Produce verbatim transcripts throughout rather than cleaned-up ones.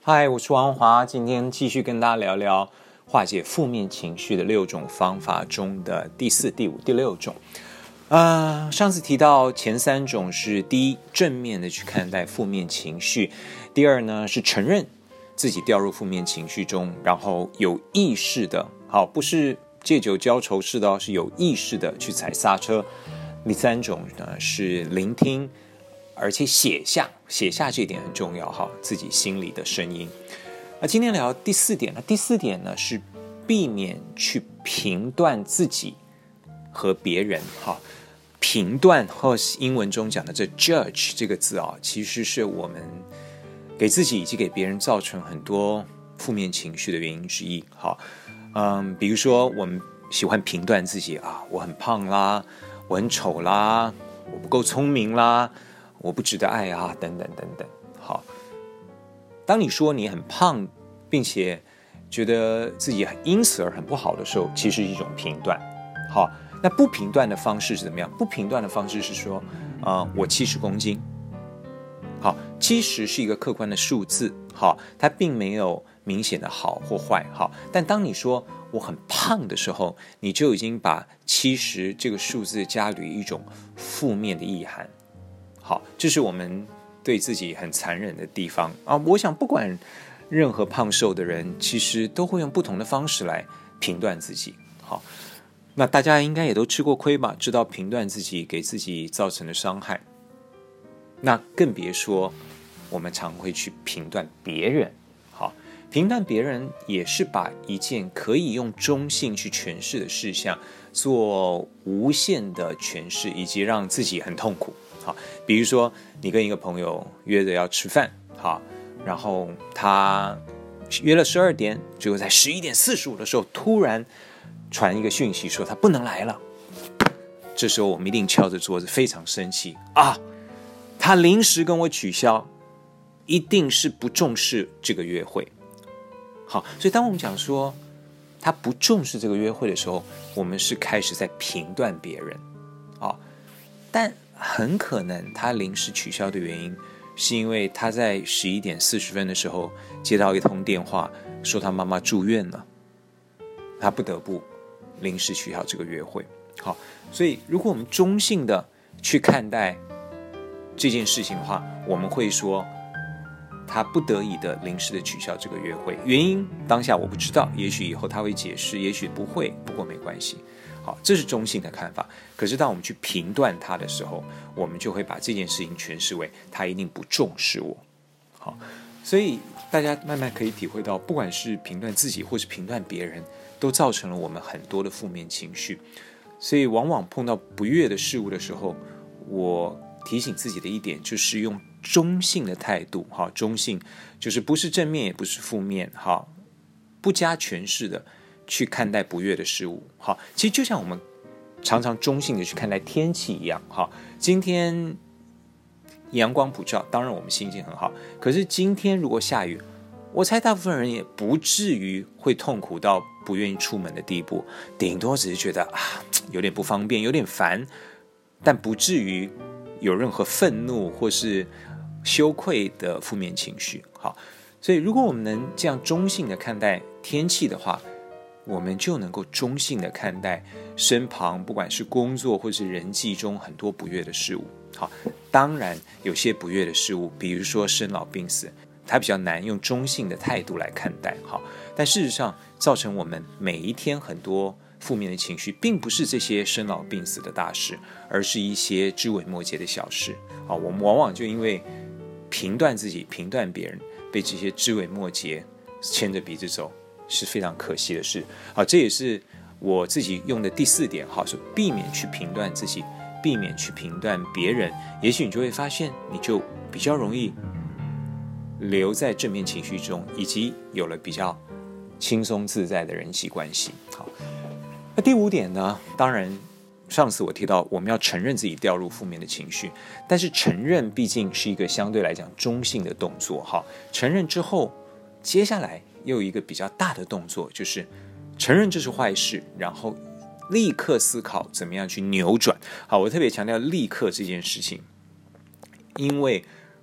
嗨，我是王华，今天继续跟大家聊聊化解负面情绪的六种方法中的第四、第五、第六种。呃，上次提到前三种是：第一，正面的去看待负面情绪；第二呢，是承认自己掉入负面情绪中，然后有意识的，好，不是借酒浇愁式的，是有意识的去踩刹车；第三种呢是聆听。而且写下，写下这一点很重要哈，自己心里的声音。那今天聊第四点呢？第四点呢是避免去评断自己和别人哈。评断或英文中讲的这 judge 这个字啊，其实是我们给自己以及给别人造成很多负面情绪的原因之一。好，嗯，比如说我们喜欢评断自己啊，我很胖啦，我很丑啦，我不够聪明啦。我不值得爱啊，等等等等。好，当你说你很胖，并且觉得自己因此而很不好的时候，其实是一种评断。好，那不评断的方式是怎么样？不评断的方式是说，呃，我七十公斤。好，七十是一个客观的数字，好，它并没有明显的好或坏。好，但当你说我很胖的时候，你就已经把七十这个数字加于一种负面的意涵。好，这是我们对自己很残忍的地方啊！我想，不管任何胖瘦的人，其实都会用不同的方式来评断自己。好，那大家应该也都吃过亏吧？知道评断自己给自己造成的伤害。那更别说我们常会去评断别人。好，评断别人也是把一件可以用中性去诠释的事项，做无限的诠释，以及让自己很痛苦。好，比如说你跟一个朋友约着要吃饭，好，然后他约了十二点，结果在十一点四十五的时候突然传一个讯息说他不能来了。这时候我们一定敲着桌子，非常生气啊！他临时跟我取消，一定是不重视这个约会。好，所以当我们讲说他不重视这个约会的时候，我们是开始在评断别人啊，但很可能他临时取消的原因是因为他在十一点四十分的时候接到一通电话，说他妈妈住院了，他不得不临时取消这个约会。好，所以如果我们中性的去看待这件事情的话，我们会说他不得已的临时的取消这个约会，原因当下我不知道，也许以后他会解释，也许不会，不过没关系。好，这是中性的看法。可是当我们去评断他的时候，我们就会把这件事情诠释为他一定不重视我。好，所以大家慢慢可以体会到，不管是评断自己或是评断别人，都造成了我们很多的负面情绪。所以往往碰到不悦的事物的时候，我提醒自己的一点就是用中性的态度。好，中性就是不是正面也不是负面，好，不加诠释的去看待不悦的事物。好，其实就像我们常常中性的去看待天气一样。好，今天阳光普照，当然我们心情很好。可是今天如果下雨，我猜大部分人也不至于会痛苦到不愿意出门的地步，顶多只是觉得啊有点不方便，有点烦，但不至于有任何愤怒或是羞愧的负面情绪。好，所以如果我们能这样中性的看待天气的话，我们就能够中性的看待身旁不管是工作或是人际中很多不悦的事物。好，当然有些不悦的事物，比如说生老病死，它比较难用中性的态度来看待。好，但事实上造成我们每一天很多负面的情绪，并不是这些生老病死的大事，而是一些枝微末节的小事。好，我们往往就因为评断自己、评断别人，被这些枝微末节牵着鼻子走，是非常可惜的事。好，这也是我自己用的第四点。好，是避免去评断自己，避免去评断别人。也许你就会发现，你就比较容易留在正面情绪中，以及有了比较轻松自在的人际关系。好，那第五点呢？当然，上次我提到我们要承认自己掉入负面的情绪，但是承认毕竟是一个相对来讲中性的动作。好，承认之后，接下来又有一个比较大的动作，就是承认这是坏事，然后立刻思考怎么样去扭转。好，我特别强调立刻这件事情，因为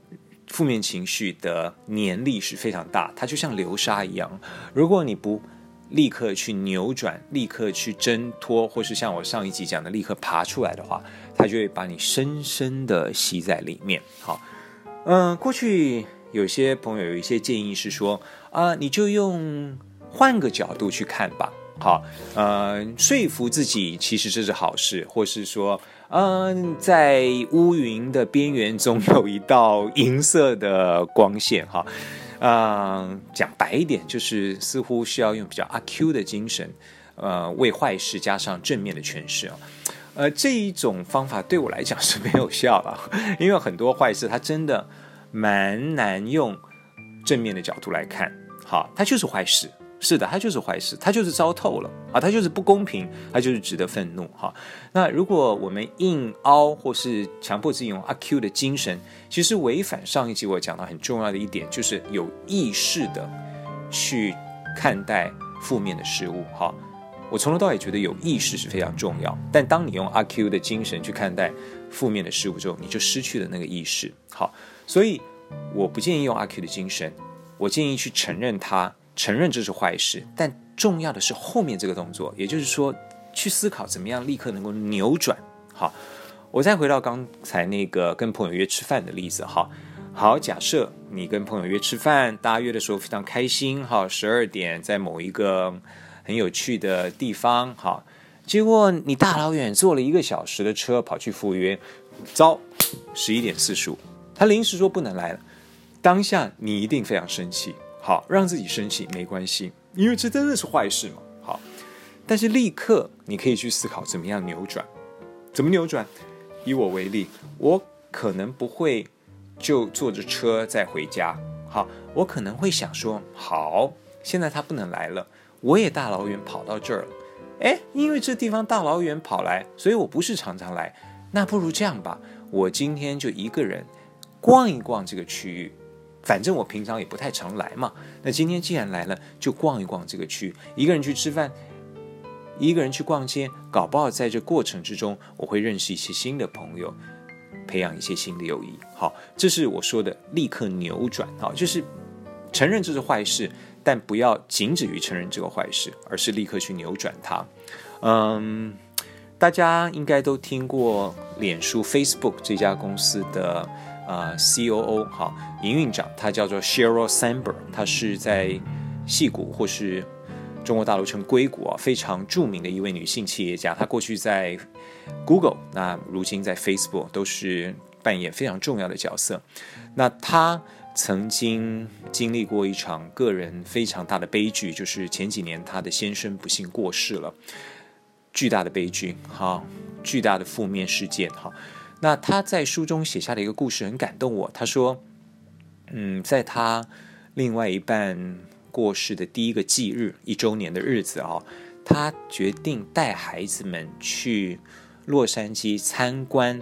负面情绪的黏力是非常大，它就像流沙一样，如果你不立刻去扭转，立刻去挣脱，或是像我上一集讲的立刻爬出来的话，它就会把你深深的吸在里面。好，嗯、呃，过去有些朋友有一些建议是说啊、呃，你就用换个角度去看吧。好，呃，说服自己其实这是好事，或是说，嗯、呃，在乌云的边缘总有一道银色的光线。哈，呃，讲白一点，就是似乎需要用比较阿 Q 的精神，呃，为坏事加上正面的诠释啊。呃，这一种方法对我来讲是没有效的，因为很多坏事它真的蛮难用正面的角度来看。好，它就是坏事。是的，它就是坏事，它就是糟透了啊，它就是不公平，它就是值得愤怒哈。那如果我们硬凹或是强迫自己用阿 Q 的精神，其实违反上一集我讲到很重要的一点，就是有意识的去看待负面的事物哈。我从头到尾觉得有意识是非常重要，但当你用阿 Q 的精神去看待负面的事物之后，你就失去了那个意识。好，所以我不建议用阿 Q 的精神，我建议去承认它。承认这是坏事，但重要的是后面这个动作，也就是说去思考怎么样立刻能够扭转。好，我再回到刚才那个跟朋友约吃饭的例子。好，好，假设你跟朋友约吃饭，大家约的时候非常开心，好，十二点在某一个很有趣的地方，好，结果你大老远坐了一个小时的车跑去赴约，糟，十一点四十五，他临时说不能来了，当下你一定非常生气。好，让自己生气没关系，因为这真的是坏事嘛。好，但是立刻你可以去思考怎么样扭转。怎么扭转？以我为例，我可能不会就坐着车再回家。好，我可能会想说，好，现在他不能来了，我也大老远跑到这儿了。哎，因为这地方大老远跑来，所以我不是常常来。那不如这样吧，我今天就一个人逛一逛这个区域。反正我平常也不太常来嘛，那今天既然来了，就逛一逛这个区，一个人去吃饭，一个人去逛街，搞不好在这过程之中，我会认识一些新的朋友，培养一些新的友谊。好，这是我说的立刻扭转。好，就是承认这是坏事，但不要仅止于承认这个坏事，而是立刻去扭转它。嗯，大家应该都听过脸书 Facebook 这家公司的呃 C O O 哈，营运长，他叫做 Sheryl Sandberg， 他是在矽谷或是中国大陆称硅谷啊非常著名的一位女性企业家。她过去在 Google， 那如今在 Facebook 都是扮演非常重要的角色。那她曾经经历过一场个人非常大的悲剧，就是前几年她的先生不幸过世了，巨大的悲剧，哈，巨大的负面事件，哈。那他在书中写下的一个故事很感动我。他说，嗯，在他另外一半过世的第一个忌日，一周年的日子啊、哦，他决定带孩子们去洛杉矶参观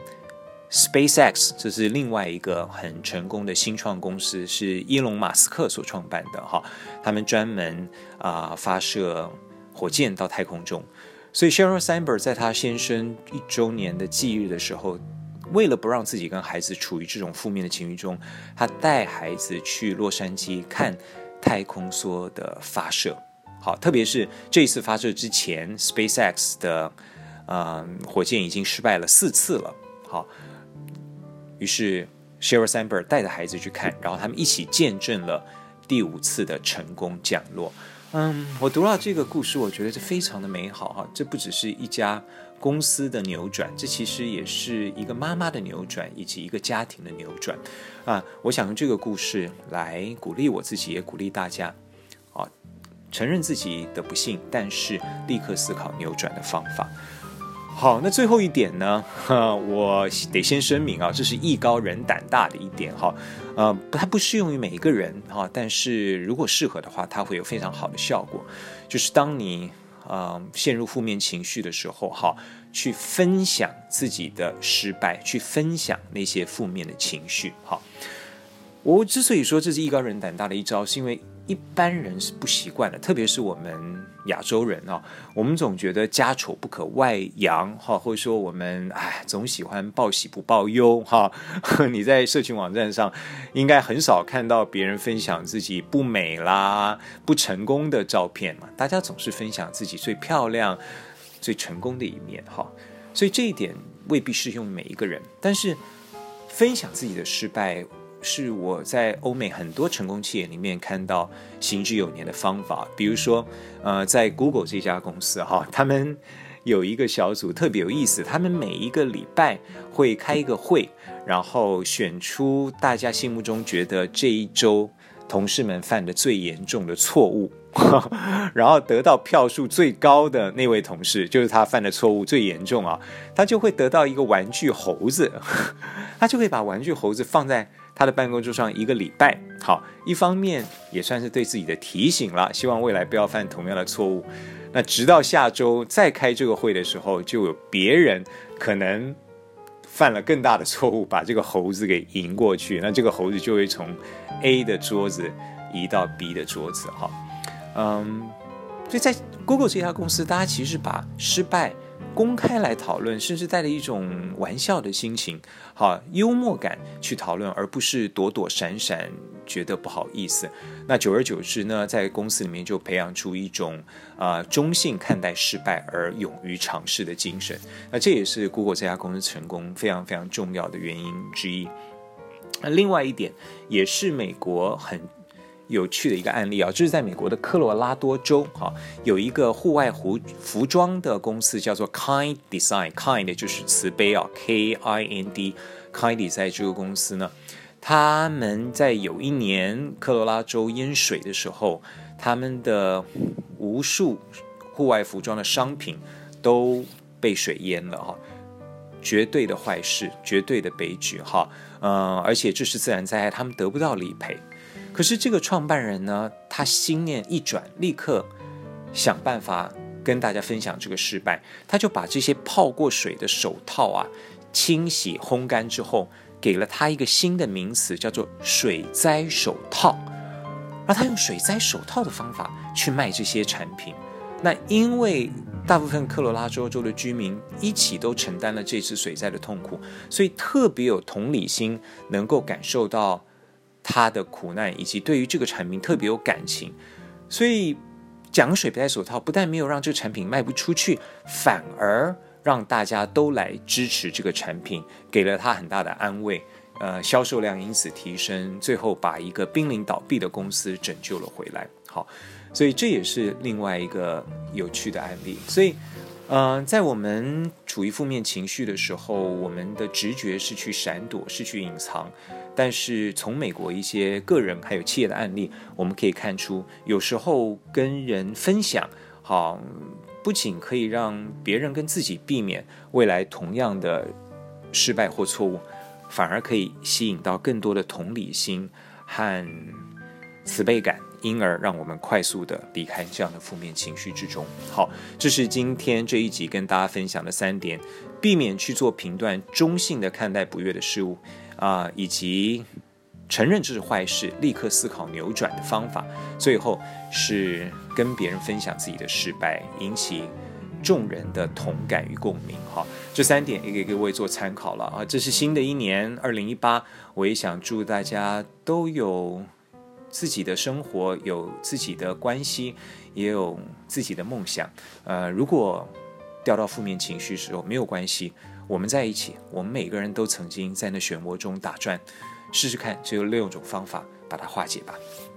SpaceX， 这是另外一个很成功的新创公司，是伊隆马斯克所创办的哈。他们专门啊、呃、发射火箭到太空中。所以 Sheryl Sandberg 在他先生一周年的忌日的时候，为了不让自己跟孩子处于这种负面的情绪中，他带孩子去洛杉矶看太空梭的发射。好，特别是这一次发射之前 ，SpaceX 的呃火箭已经失败了四次了。好，于是 Sheryl Sandberg 带着孩子去看，然后他们一起见证了第五次的成功降落。嗯，我读到这个故事，我觉得这非常的美好哈。这不只是一家公司的扭转，这其实也是一个妈妈的扭转，以及一个家庭的扭转啊。我想用这个故事来鼓励我自己，也鼓励大家啊，承认自己的不幸，但是立刻思考扭转的方法。好，那最后一点呢，我得先声明啊，这是艺高人胆大的一点哈，呃，它不适用于每一个人哈，但是如果适合的话，它会有非常好的效果。就是当你呃陷入负面情绪的时候，哈，去分享自己的失败，去分享那些负面的情绪。哈，我之所以说这是艺高人胆大的一招，是因为一般人是不习惯的，特别是我们亚洲人啊，我们总觉得家丑不可外扬哈，或者说我们哎总喜欢报喜不报忧哈。你在社群网站上应该很少看到别人分享自己不美啦、不成功的照片嘛，大家总是分享自己最漂亮、最成功的一面哈。所以这一点未必适用每一个人，但是分享自己的失败是我在欧美很多成功企业里面看到行之有年的方法。比如说呃，在 Google 这家公司哈，他们有一个小组特别有意思，他们每一个礼拜会开一个会，然后选出大家心目中觉得这一周同事们犯的最严重的错误，然后得到票数最高的那位同事，就是他犯的错误最严重啊，他就会得到一个玩具猴子，他就会把玩具猴子放在他的办公桌上一个礼拜。好，一方面也算是对自己的提醒了，希望未来不要犯同样的错误。那直到下周再开这个会的时候，就有别人可能犯了更大的错误，把这个猴子给赢过去，那这个猴子就会从 A 的桌子移到 B 的桌子哈。嗯，所以在 Google 这家公司，大家其实把失败公开来讨论，甚至带着一种玩笑的心情，好幽默感去讨论，而不是躲躲闪闪觉得不好意思。那久而久之呢，在公司里面就培养出一种、呃、中性看待失败而勇于尝试的精神。那这也是 Google 这家公司成功非常非常重要的原因之一。那另外一点也是美国很有趣的一个案例啊，就是在美国的科罗拉多州哈，有一个户外服服装的公司叫做 Kind Design，Kind 就是慈悲啊 ，K I N D，Kind Design 这个公司呢，他们在有一年科罗拉州淹水的时候，他们的无数户外服装的商品都被水淹了哈，绝对的坏事，绝对的悲剧哈，呃，而且这是自然灾害，他们得不到理赔。可是这个创办人呢，他心念一转，立刻想办法跟大家分享这个失败。他就把这些泡过水的手套啊，清洗烘干之后，给了他一个新的名词，叫做水灾手套。而他用水灾手套的方法去卖这些产品。那因为大部分科罗拉多州的居民一起都承担了这次水灾的痛苦，所以特别有同理心，能够感受到他的苦难，以及对于这个产品特别有感情。所以讲水灾手套不但没有让这个产品卖不出去，反而让大家都来支持这个产品，给了他很大的安慰，呃，销售量因此提升，最后把一个濒临倒闭的公司拯救了回来。好，所以这也是另外一个有趣的案例。所以呃，在我们处于负面情绪的时候，我们的直觉是去闪躲，是去隐藏。但是从美国一些个人还有企业的案例，我们可以看出，有时候跟人分享，好，不仅可以让别人跟自己避免未来同样的失败或错误，反而可以吸引到更多的同理心和慈悲感，因而让我们快速的离开这样的负面情绪之中。好，这是今天这一集跟大家分享的三点，避免去做评断，中性的看待不悦的事物啊、呃，以及承认这是坏事，立刻思考扭转的方法。最后是跟别人分享自己的失败，引起众人的同感与共鸣。好，这三点也给各位做参考了啊。这是新的一年二零一八，我也想祝大家都有自己的生活，有自己的关系，也有自己的梦想。呃，如果掉到负面情绪的时候没有关系，我们在一起，我们每个人都曾经在那漩涡中打转，试试看，只有六种方法把它化解吧。